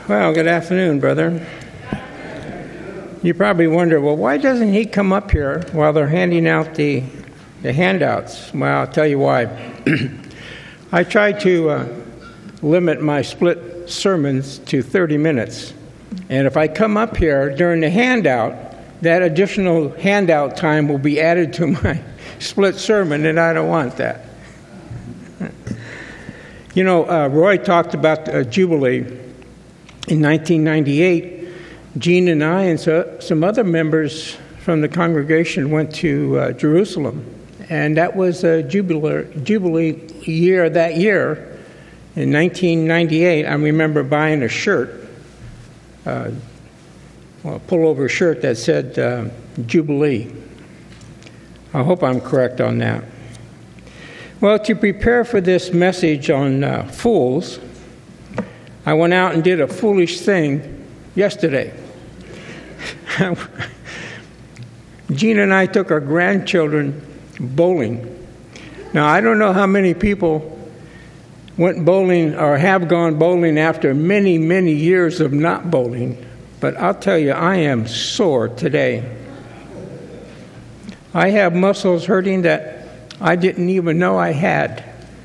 Well, good afternoon, brother. You probably wonder, well, why doesn't he come up here while they're handing out the handouts? Well, I'll tell you why. I try to limit my split sermons to 30 minutes. And if I come up here during the handout, that additional handout time will be added to my split sermon, and I don't want that. You know, Roy talked about Jubilee. In 1998, Gene and I and some other members from the congregation went to Jerusalem. And that was a Jubilee year that year. In 1998, I remember buying a shirt, a pullover shirt that said Jubilee. I hope I'm correct on that. Well, to prepare for this message on fools, I went out and did a foolish thing yesterday. Gene and I took our grandchildren bowling. Now, I don't know how many people went bowling or have gone bowling after many, many years of not bowling, but I'll tell you, I am sore today. I have muscles hurting that I didn't even know I had.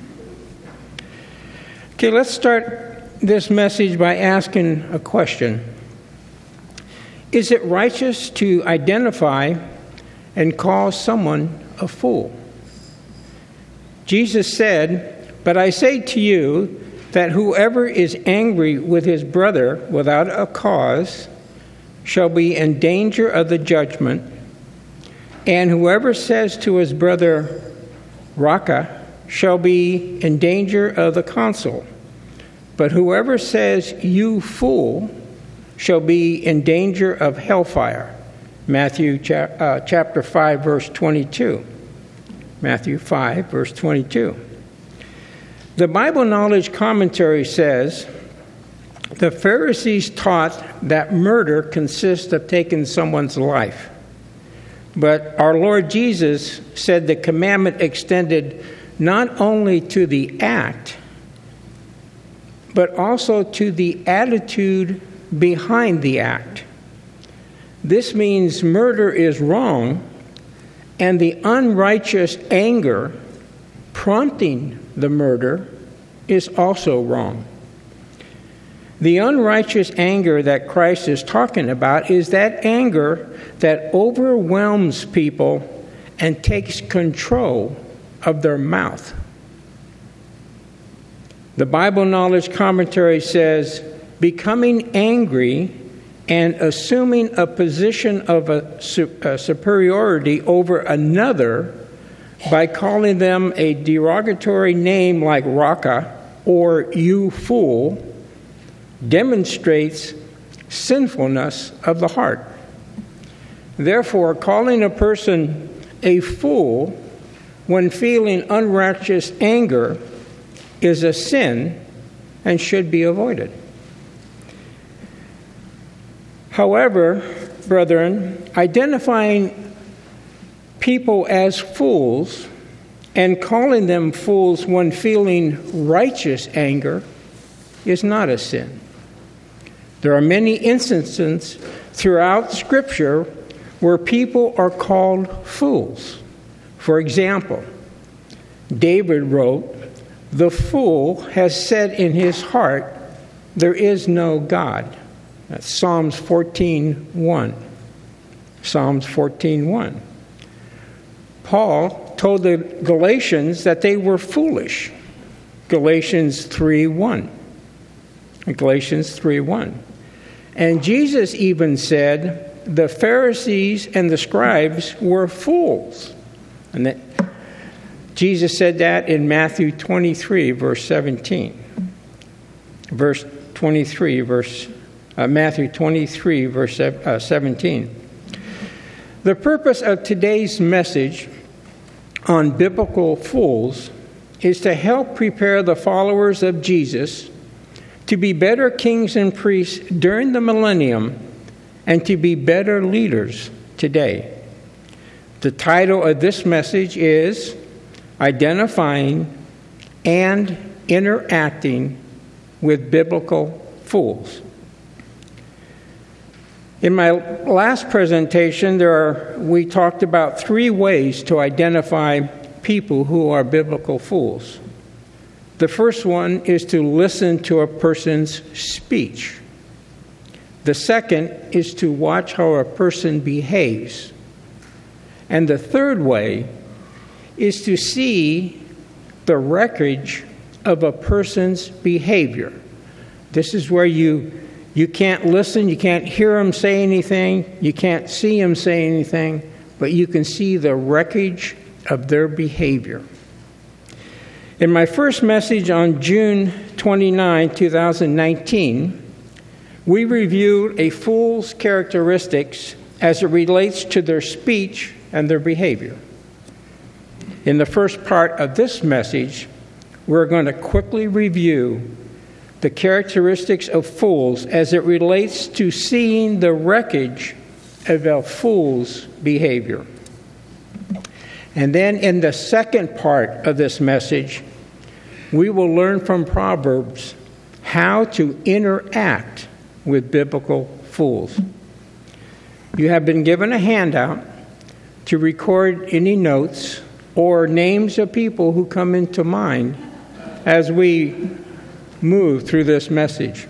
Okay, let's start this message by asking a question. Is it righteous to identify and call someone a fool? Jesus said, "But I say to you that whoever is angry with his brother without a cause shall be in danger of the judgment, and whoever says to his brother, Raka, shall be in danger of the council. But whoever says, you fool, shall be in danger of hellfire." Matthew chapter 5, verse 22. Matthew 5, verse 22. The Bible Knowledge Commentary says, the Pharisees taught that murder consists of taking someone's life. But our Lord Jesus said the commandment extended not only to the act, but also to the attitude behind the act. This means murder is wrong, and the unrighteous anger prompting the murder is also wrong. The unrighteous anger that Christ is talking about is that anger that overwhelms people and takes control of their mouth. The Bible Knowledge Commentary says, becoming angry and assuming a position of a superiority over another by calling them a derogatory name like Raka or you fool demonstrates sinfulness of the heart. Therefore, calling a person a fool when feeling unrighteous anger is a sin and should be avoided. However, brethren, identifying people as fools and calling them fools when feeling righteous anger is not a sin. There are many instances throughout Scripture where people are called fools. For example, David wrote, "The fool has said in his heart, there is no God." That's Psalms 14:1. Psalms 14:1. Paul told the Galatians that they were foolish. Galatians 3:1. Galatians 3:1. And Jesus even said the Pharisees and the scribes were fools. And that Jesus said that in Matthew 23, verse 17. Verse 23, Matthew 23, verse 17. The purpose of today's message on biblical fools is to help prepare the followers of Jesus to be better kings and priests during the millennium and to be better leaders today. The title of this message is Identifying and Interacting with Biblical Fools. In my last presentation, we talked about 3 ways to identify people who are biblical fools. The first one is to listen to a person's speech. The second is to watch how a person behaves. And the third way is to see the wreckage of a person's behavior. This is where you can't listen, you can't hear them say anything, you can't see them say anything, but you can see the wreckage of their behavior. In my first message on June 29, 2019, we reviewed a fool's characteristics as it relates to their speech and their behavior. In the first part of this message, we're going to quickly review the characteristics of fools as it relates to seeing the wreckage of a fool's behavior. And then in the second part of this message, we will learn from Proverbs how to interact with biblical fools. You have been given a handout to record any notes or names of people who come into mind as we move through this message.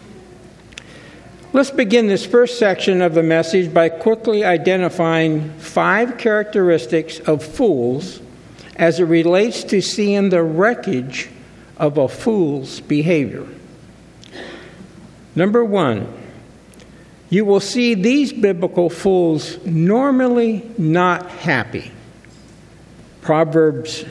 Let's begin this first section of the message by quickly identifying 5 characteristics of fools as it relates to seeing the wreckage of a fool's behavior. Number 1, you will see these biblical fools normally not happy. Proverbs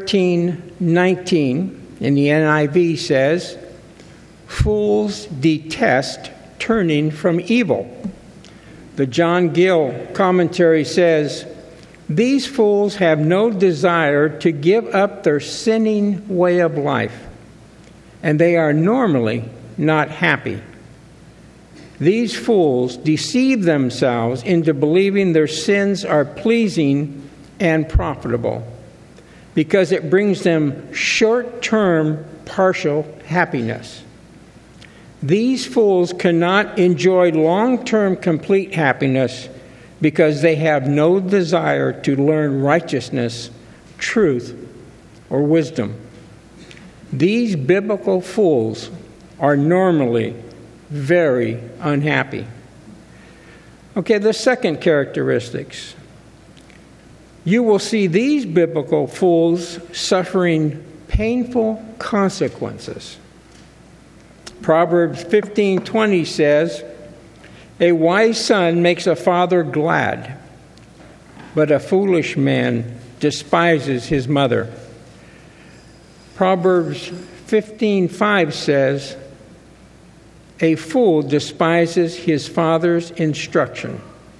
13:19 in the NIV says, "Fools detest turning from evil." The John Gill commentary says, "These fools have no desire to give up their sinning way of life, and they are normally not happy. These fools deceive themselves into believing their sins are pleasing and profitable, because it brings them short-term partial happiness. These fools cannot enjoy long-term complete happiness because they have no desire to learn righteousness, truth, or wisdom. These biblical fools are normally very unhappy." Okay, the second characteristics. You will see these biblical fools suffering painful consequences. Proverbs 15:20 says, "A wise son makes a father glad, but a foolish man despises his mother." Proverbs 15:5 says, "A fool despises his father's instruction."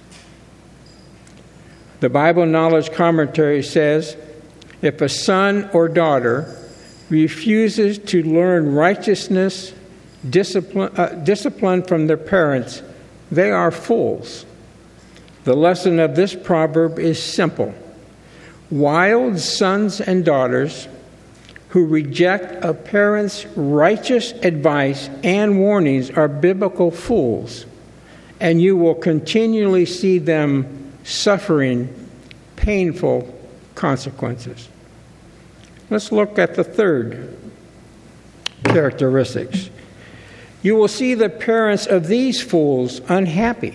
The Bible Knowledge Commentary says, "If a son or daughter refuses to learn righteousness, discipline from their parents, they are fools." The lesson of this proverb is simple. Wild sons and daughters who reject a parent's righteous advice and warnings are biblical fools, and you will continually see them suffering painful consequences. Let's look at the third characteristics. You will see the parents of these fools unhappy.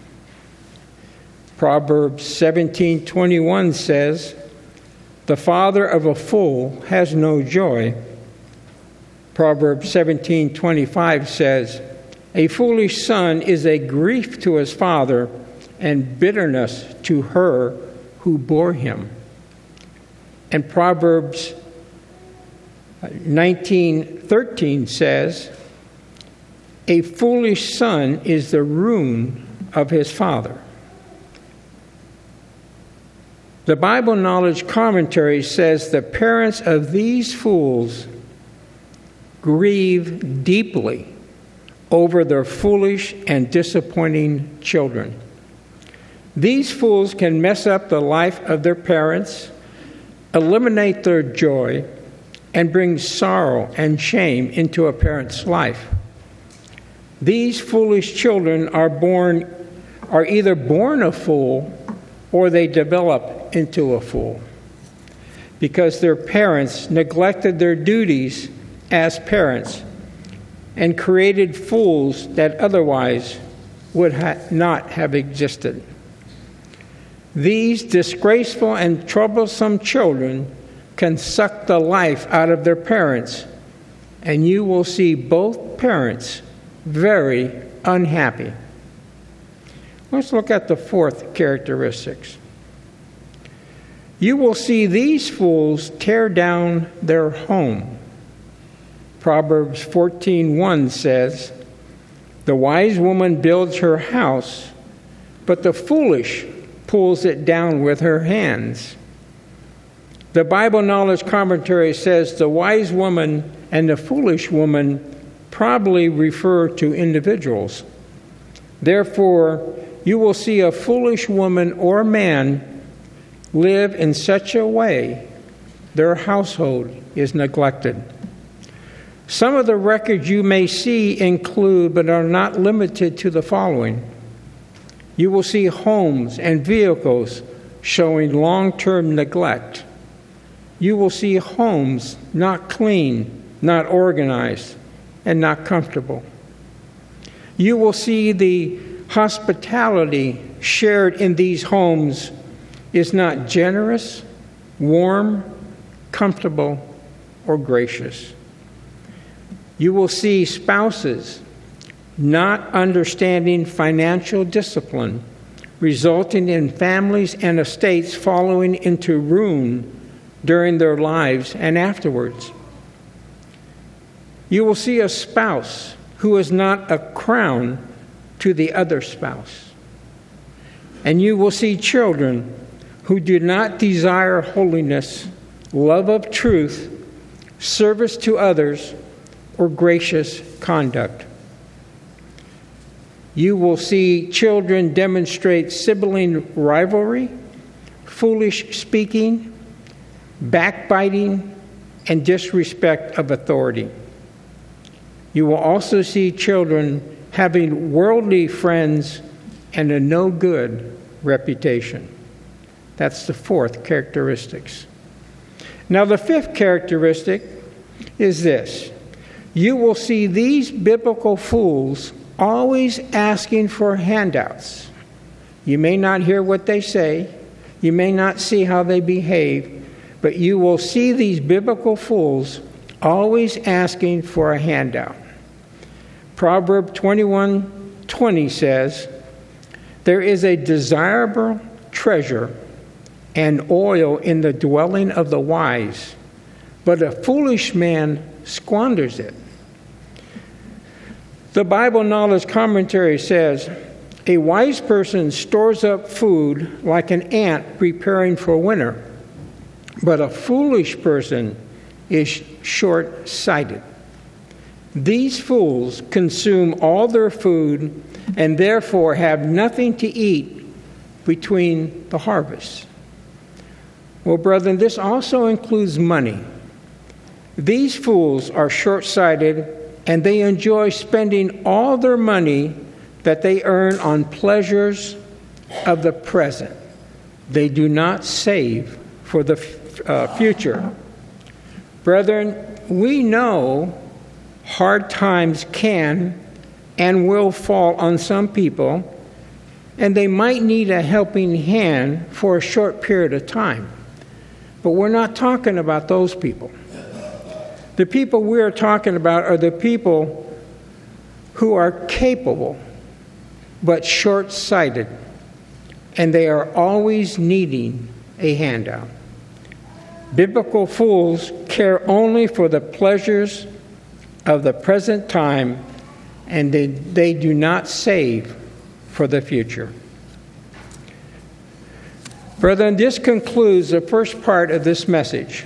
Proverbs 17:21 says, "The father of a fool has no joy." Proverbs 17:25 says, "A foolish son is a grief to his father and bitterness to her who bore him." And Proverbs 19:13 says, "A foolish son is the ruin of his father." The Bible Knowledge Commentary says the parents of these fools grieve deeply over their foolish and disappointing children. These fools can mess up the life of their parents, eliminate their joy, and bring sorrow and shame into a parent's life. These foolish children are born are either born a fool or they develop into a fool because their parents neglected their duties as parents and created fools that otherwise would not have existed. These disgraceful and troublesome children can suck the life out of their parents, and you will see both parents very unhappy. Let's look at the fourth characteristics. You will see these fools tear down their home. Proverbs 14:1 says, "The wise woman builds her house, but the foolish pulls it down with her hands." The Bible Knowledge Commentary says the wise woman and the foolish woman probably refer to individuals. Therefore, you will see a foolish woman or man live in such a way their household is neglected. Some of the records you may see include, but are not limited to, the following. You will see homes and vehicles showing long-term neglect. You will see homes not clean, not organized, and not comfortable. You will see the hospitality shared in these homes is not generous, warm, comfortable, or gracious. You will see spouses not understanding financial discipline, resulting in families and estates falling into ruin during their lives and afterwards. You will see a spouse who is not a crown to the other spouse. And you will see children who do not desire holiness, love of truth, service to others, or gracious conduct. You will see children demonstrate sibling rivalry, foolish speaking, backbiting, and disrespect of authority. You will also see children having worldly friends and a no-good reputation. That's the fourth characteristics. Now, the fifth characteristic is this. You will see these biblical fools always asking for handouts. You may not hear what they say. You may not see how they behave. But you will see these biblical fools always asking for a handout. Proverbs 21:20 says, "There is a desirable treasure and oil in the dwelling of the wise, but a foolish man squanders it." The Bible Knowledge Commentary says, "A wise person stores up food like an ant preparing for winter, but a foolish person is short-sighted." These fools consume all their food and therefore have nothing to eat between the harvests. Well, brethren, this also includes money. These fools are short-sighted, and they enjoy spending all their money that they earn on pleasures of the present. They do not save for the future. Brethren, we know hard times can and will fall on some people, and they might need a helping hand for a short period of time. But we're not talking about those people. The people we are talking about are the people who are capable but short-sighted, and they are always needing a handout. Biblical fools care only for the pleasures of the present time, and they do not save for the future. Brethren, this concludes the first part of this message.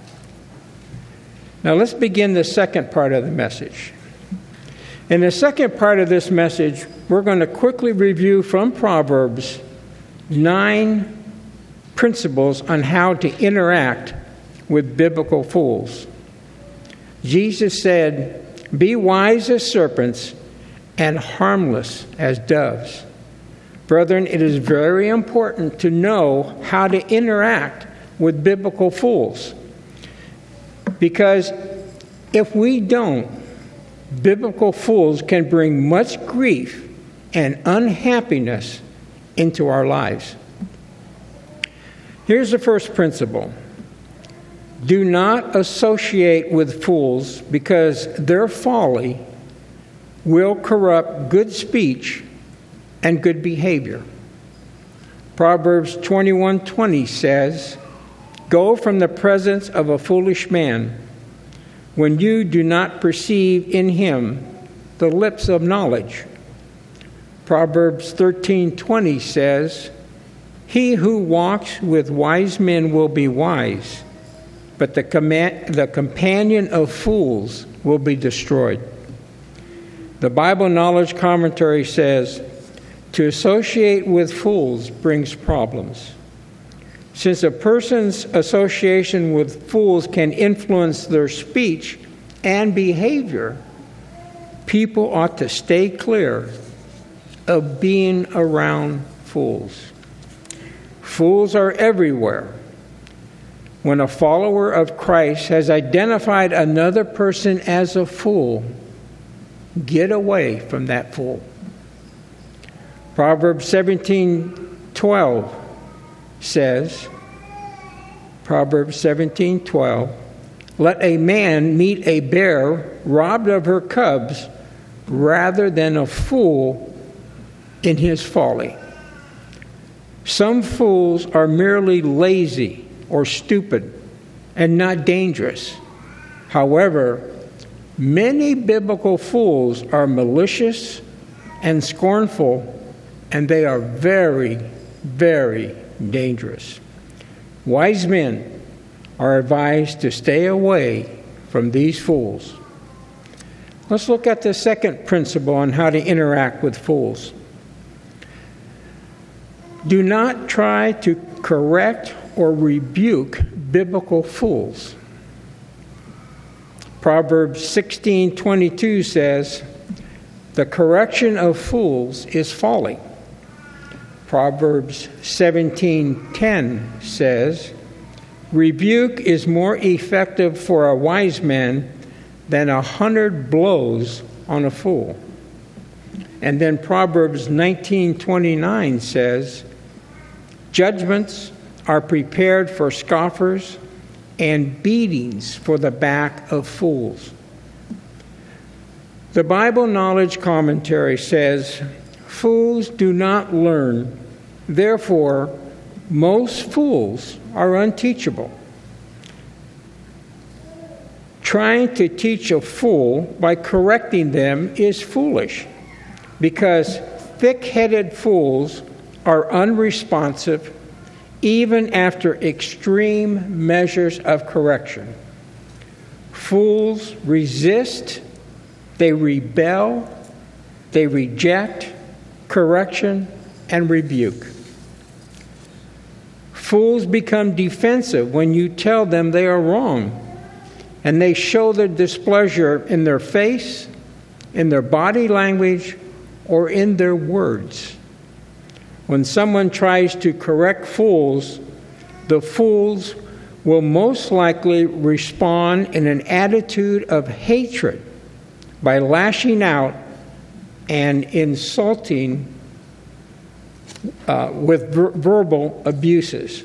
Now let's begin the second part of the message. In the second part of this message, we're going to quickly review from Proverbs 9 principles on how to interact with biblical fools. Jesus said, "Be wise as serpents and harmless as doves." Brethren, it is very important to know how to interact with biblical fools. Because if we don't, biblical fools can bring much grief and unhappiness into our lives. Here's the first principle. Do not associate with fools, because their folly will corrupt good speech and good behavior. Proverbs 21:20 says, "Go from the presence of a foolish man, when you do not perceive in him the lips of knowledge." Proverbs 13:20 says, "He who walks with wise men will be wise, but the companion of fools will be destroyed." The Bible Knowledge Commentary says, "To associate with fools brings problems. Since a person's association with fools can influence their speech and behavior, people ought to stay clear of being around fools." Fools are everywhere. When a follower of Christ has identified another person as a fool, get away from that fool. Proverbs 17:12 says, Proverbs 17:12, "Let a man meet a bear robbed of her cubs rather than a fool in his folly." Some fools are merely lazy or stupid and not dangerous. However, many biblical fools are malicious and scornful, and they are very, very dangerous. Wise men are advised to stay away from these fools. Let's look at the second principle on how to interact with fools. Do not try to correct or rebuke biblical fools. Proverbs 16:22 says, "The correction of fools is folly." Proverbs 17:10 says, "Rebuke is more effective for a wise man than 100 blows on a fool." And then Proverbs 19:29 says, "Judgments are prepared for scoffers, and beatings for the back of fools." The Bible Knowledge Commentary says, "Fools do not learn. Therefore, most fools are unteachable." Trying to teach a fool by correcting them is foolish, because thick-headed fools are unresponsive even after extreme measures of correction. Fools resist, they rebel, they reject correction and rebuke. Fools become defensive when you tell them they are wrong, and they show their displeasure in their face, in their body language, or in their words. When someone tries to correct fools, the fools will most likely respond in an attitude of hatred by lashing out and insulting with verbal abuses.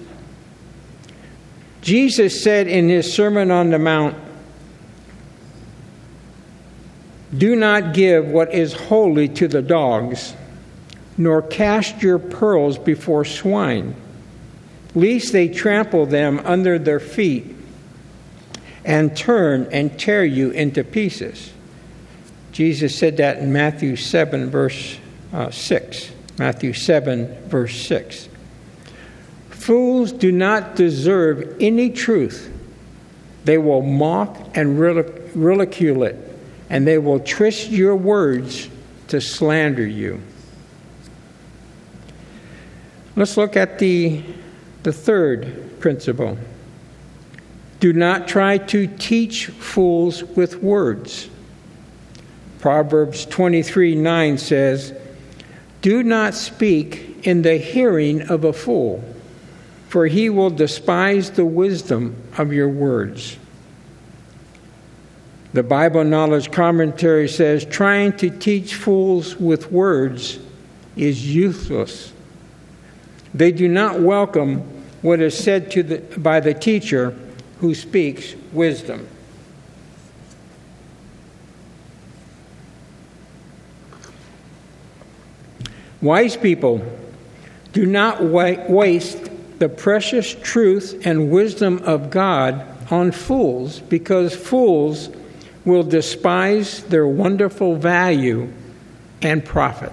Jesus said in his Sermon on the Mount, "Do not give what is holy to the dogs, nor cast your pearls before swine, lest they trample them under their feet and turn and tear you into pieces." Jesus said that in Matthew 7, verse 6. Matthew 7, verse 6. Fools do not deserve any truth. They will mock and ridicule it, and they will twist your words to slander you. Let's look at the third principle. Do not try to teach fools with words. Proverbs 23:9 says, "Do not speak in the hearing of a fool, for he will despise the wisdom of your words. The Bible Knowledge Commentary says, trying to teach fools with words is useless. They do not welcome what is said by the teacher who speaks wisdom. Wise people do not waste the precious truth and wisdom of God on fools, because fools will despise their wonderful value and profit.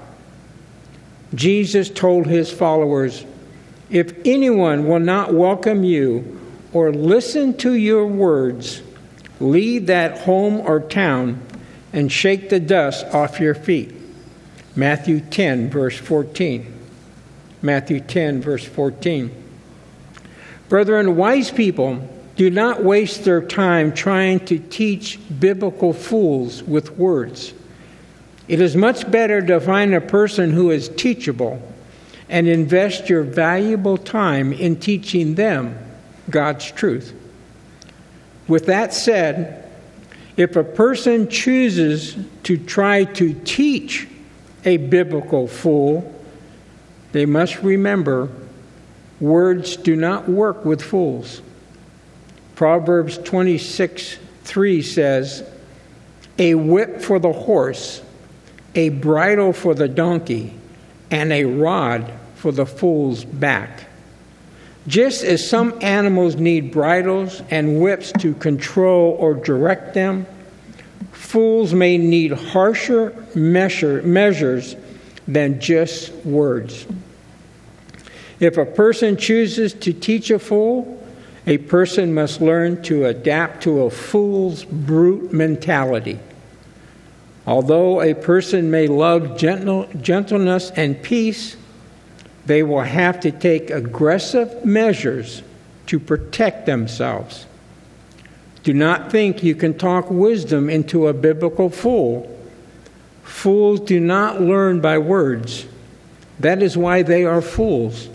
Jesus told his followers, "If anyone will not welcome you or listen to your words, leave that home or town and shake the dust off your feet." Matthew 10, verse 14. Matthew 10, verse 14. Brethren, wise people do not waste their time trying to teach biblical fools with words. It is much better to find a person who is teachable and invest your valuable time in teaching them God's truth. With that said, if a person chooses to try to teach a biblical fool, they must remember words do not work with fools. Proverbs 26:3 says, "A whip for the horse, a bridle for the donkey, and a rod for the fool's back." Just as some animals need bridles and whips to control or direct them, fools may need harsher measures than just words. If a person chooses to teach a fool, a person must learn to adapt to a fool's brute mentality. Although a person may love gentleness and peace, they will have to take aggressive measures to protect themselves. Do not think you can talk wisdom into a biblical fool. Fools do not learn by words. That is why they are fools.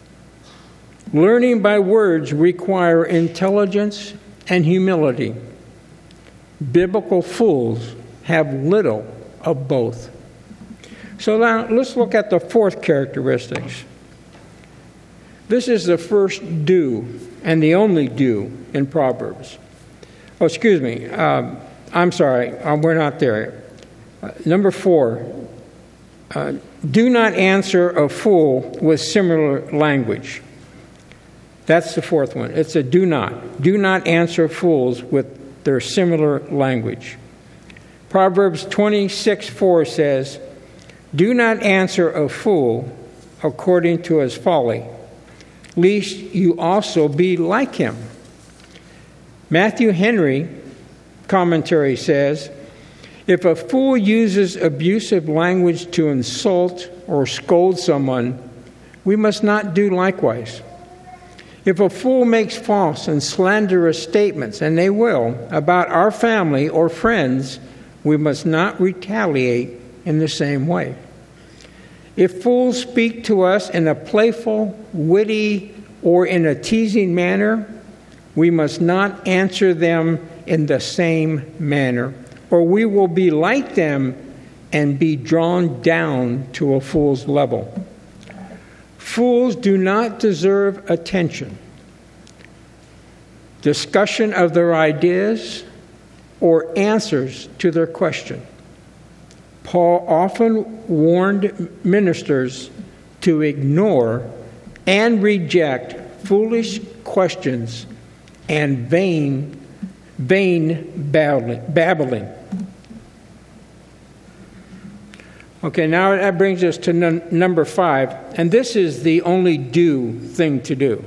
Learning by words require intelligence and humility. Biblical fools have little of both. So now let's look at the fourth characteristics. This is the first do and the only do in Proverbs. Oh, excuse me. I'm sorry. We're not there. Number 4. Do not answer a fool with similar language. That's the fourth one. It's a do not. Do not answer fools with their similar language. Proverbs 26:4 says, "Do not answer a fool according to his folly, lest you also be like him." Matthew Henry commentary says, "If a fool uses abusive language to insult or scold someone, we must not do likewise. If a fool makes false and slanderous statements, and they will, about our family or friends, we must not retaliate in the same way. If fools speak to us in a playful, witty, or in a teasing manner, we must not answer them in the same manner, or we will be like them and be drawn down to a fool's level. Fools do not deserve attention, discussion of their ideas, or answers to their question. Paul often warned ministers to ignore and reject foolish questions and vain babbling. Okay, now that brings us to number 5, and this is the only do thing to do.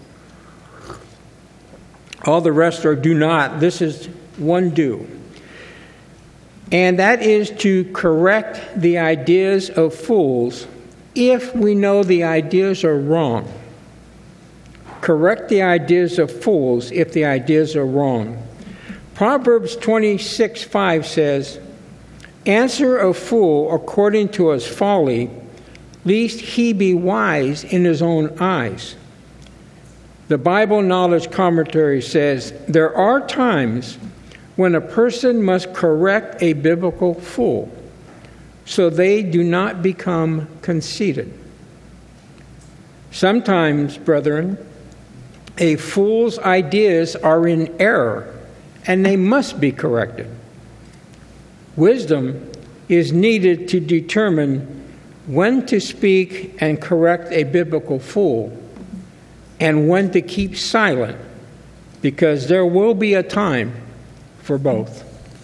All the rest are do not. This is one do. And that is to correct the ideas of fools if we know the ideas are wrong. Correct the ideas of fools if the ideas are wrong. Proverbs 26:5 says, "Answer a fool according to his folly, lest he be wise in his own eyes. The Bible Knowledge Commentary says, there are times when a person must correct a biblical fool, so they do not become conceited. Sometimes, brethren, a fool's ideas are in error, and they must be corrected. Wisdom is needed to determine when to speak and correct a biblical fool, and when to keep silent, because there will be a time for both.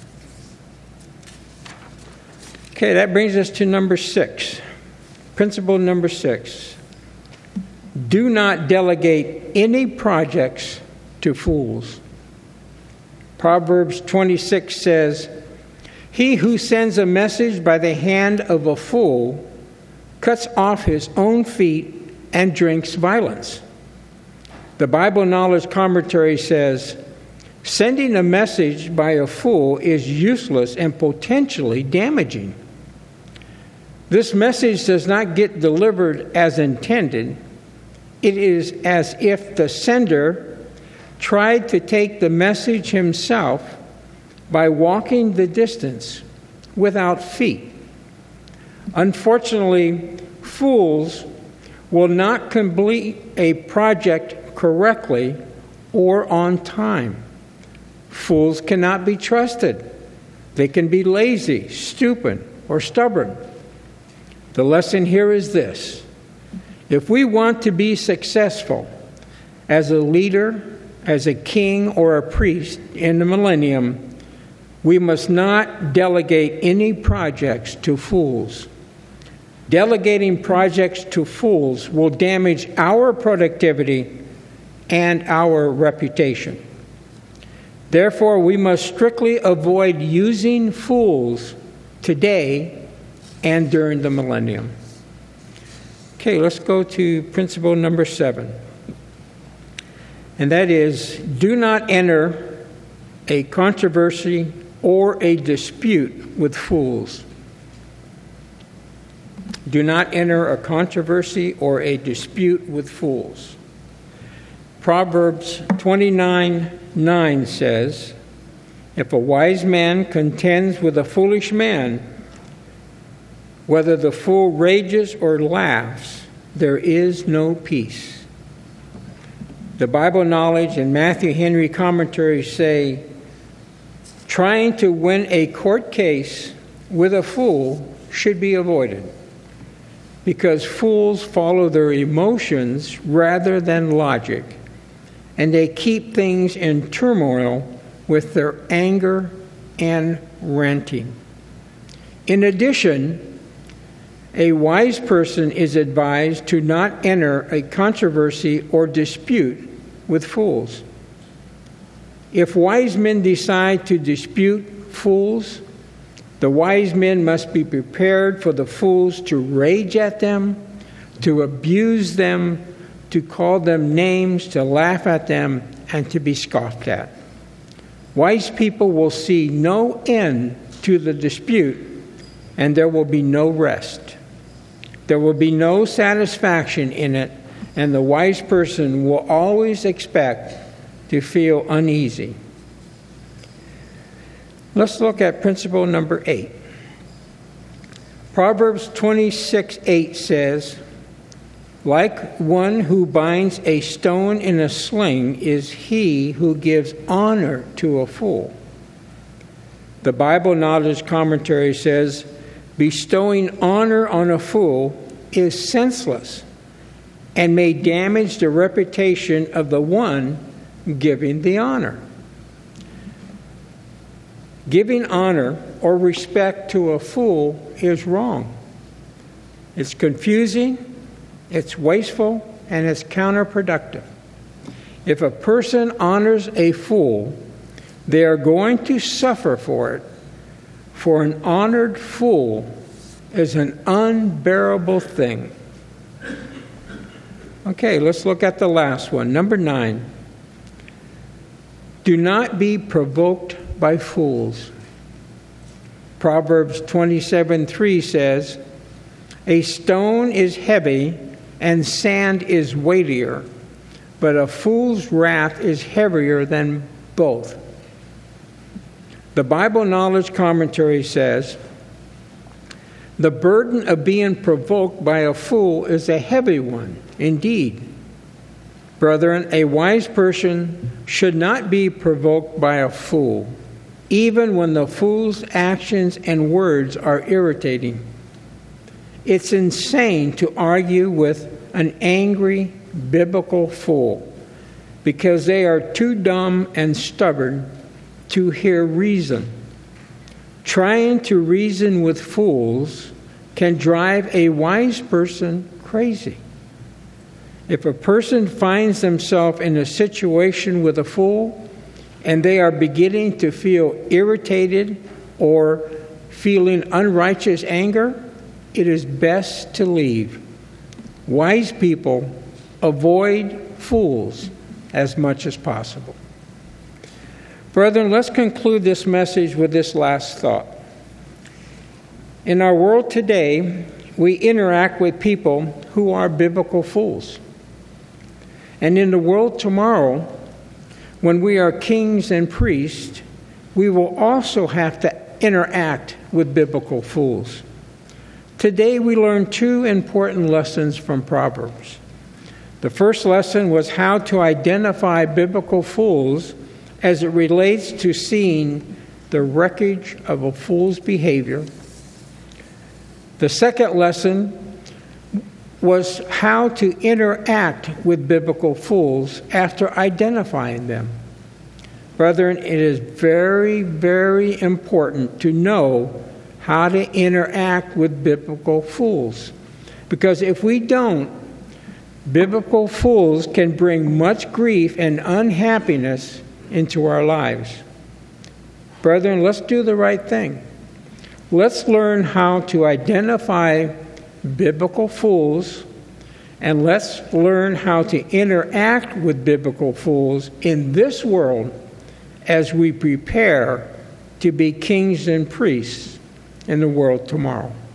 Okay, that brings us to number 6. Principle number 6. Do not delegate any projects to fools. Proverbs 26 says, he who sends a message by the hand of a fool cuts off his own feet and drinks violence. The Bible Knowledge Commentary says, sending a message by a fool is useless and potentially damaging. This message does not get delivered as intended. It is as if the sender tried to take the message himself by walking the distance without feet. Unfortunately, fools will not complete a project correctly or on time. Fools cannot be trusted. They can be lazy, stupid, or stubborn. The lesson here is this. If we want to be successful as a leader, as a king, or a priest in the millennium, we must not delegate any projects to fools. Delegating projects to fools will damage our productivity and our reputation. Therefore, we must strictly avoid using fools today and during the millennium. Okay, let's go to principle number 7. And that is, do not enter a controversy or a dispute with fools. Do not enter a controversy or a dispute with fools. Proverbs 29:9 says, if a wise man contends with a foolish man, whether the fool rages or laughs, there is no peace. The Bible Knowledge and Matthew Henry commentaries say, trying to win a court case with a fool should be avoided, because fools follow their emotions rather than logic, and they keep things in turmoil with their anger and ranting. In addition, a wise person is advised to not enter a controversy or dispute with fools. If wise men decide to dispute fools, the wise men must be prepared for the fools to rage at them, to abuse them, to call them names, to laugh at them, and to be scoffed at. Wise people will see no end to the dispute, and there will be no rest. There will be no satisfaction in it, and the wise person will always expect to feel uneasy. Let's look at principle number 8. Proverbs 26:8 says, like one who binds a stone in a sling is he who gives honor to a fool. The Bible Knowledge Commentary says, bestowing honor on a fool is senseless and may damage the reputation of the one giving the honor. Giving honor or respect to a fool is wrong. It's confusing, it's wasteful, and it's counterproductive. If a person honors a fool, they are going to suffer for it. For an honored fool is an unbearable thing. Okay, let's look at the last one. Number 9. Do not be provoked by fools. Proverbs 27:3 says, A stone is heavy and sand is weightier, but a fool's wrath is heavier than both. The Bible Knowledge Commentary says, the burden of being provoked by a fool is a heavy one, indeed. Brethren, a wise person should not be provoked by a fool, even when the fool's actions and words are irritating. It's insane to argue with an angry biblical fool because they are too dumb and stubborn to hear reason. Trying to reason with fools can drive a wise person crazy. If a person finds themselves in a situation with a fool and they are beginning to feel irritated or feeling unrighteous anger, it is best to leave. Wise people avoid fools as much as possible. Brethren, let's conclude this message with this last thought. In our world today, we interact with people who are biblical fools. And in the world tomorrow, when we are kings and priests, we will also have to interact with biblical fools. Today we learned two important lessons from Proverbs. The first lesson was how to identify biblical fools as it relates to seeing the wreckage of a fool's behavior. The second lesson was how to interact with biblical fools after identifying them. Brethren, it is very, very important to know how to interact with biblical fools. Because if we don't, biblical fools can bring much grief and unhappiness into our lives. Brethren, let's do the right thing. Let's learn how to identify biblical fools, and let's learn how to interact with biblical fools in this world as we prepare to be kings and priests in the world tomorrow.